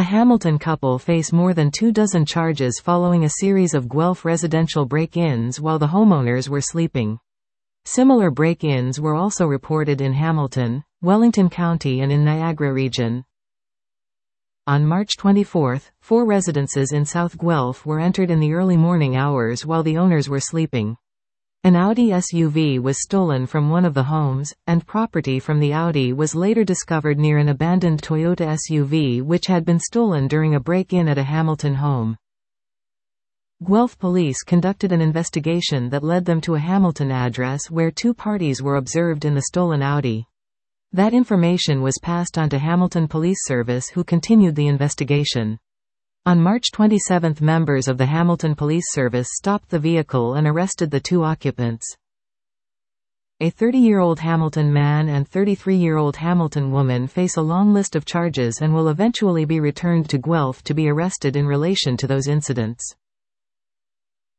A Hamilton couple face more than 24 charges following a series of Guelph residential break-ins while the homeowners were sleeping. Similar break-ins were also reported in Hamilton, Wellington County and in Niagara region. On March 24, 4 residences in South Guelph were entered in the early morning hours while the owners were sleeping. An Audi SUV was stolen from one of the homes, and property from the Audi was later discovered near an abandoned Toyota SUV which had been stolen during a break-in at a Hamilton home. Guelph police conducted an investigation that led them to a Hamilton address where 2 parties were observed in the stolen Audi. That information was passed on to Hamilton Police Service, who continued the investigation. On March 27, members of the Hamilton Police Service stopped the vehicle and arrested the 2 occupants. A 30-year-old Hamilton man and 33-year-old Hamilton woman face a long list of charges and will eventually be returned to Guelph to be arrested in relation to those incidents.